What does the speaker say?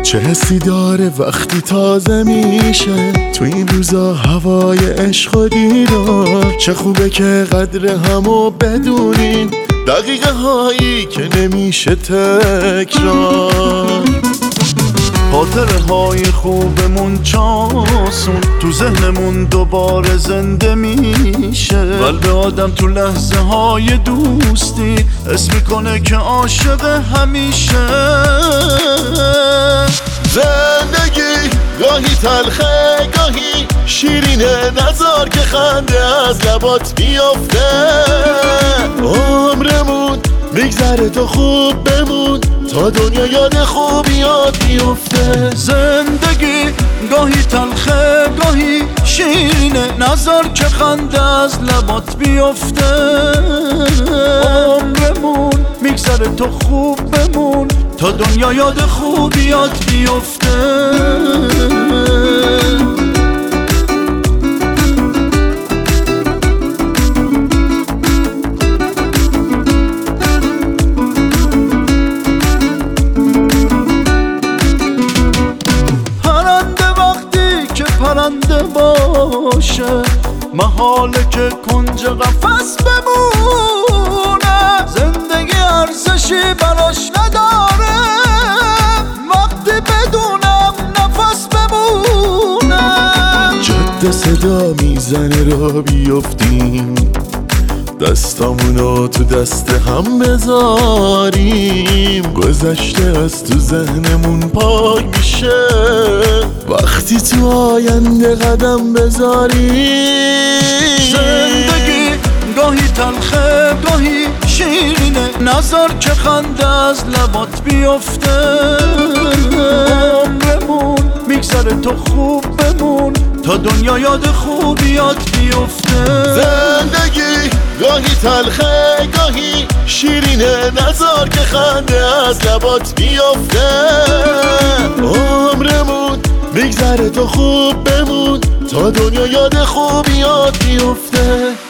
چه حسی داره وقتی تازه میشه تو این روزا هوای عشق و دیدار. چه خوبه که قدر همو بدونین، دقیقه هایی که نمیشه تکرار. خاطره های خوبمون چاسون تو ذهنمون دوباره زنده میشه. قلب آدم تو لحظه های دوستی حس میکنه که عاشق همیشه. زندگی گاهی تلخه گاهی شیرینه، نذار که خنده از لبات بیفته. عمرمون میگذره تو خوب بمون تا دنیا یاد خوبیات بیفته. زندگی گاهی تلخه گاهی شیرینه، نذار که خنده از لبات بیفته. عمرمون میگذره تو خوب بمون تا دنیا یاد خوبیات بیفته. پرنده باشه محاله که کنج قفس بمونه. زندگی ارزشی براش نداره وقتی بدونم نفس بمونه. جاده صدا میزنه را بیفتیم، دستامونو تو دست هم بذاریم. گذشته از تو ذهنمون پاک میشه وقتی تو آینده قدم بذاریم. زندگی گاهی تلخه گاهی شیرینه، نذار که خنده از لبات بیفته. عمرمون میگذره تو خوب بمون تا دنیا یاد خوبیات بیفته. زندگی گاهی تلخه گاهی شیرینه، نذار که خنده از لبات بیفته. عمرمون میگذره تو خوب بمون تا دنیا یاد خوبیات بیفته.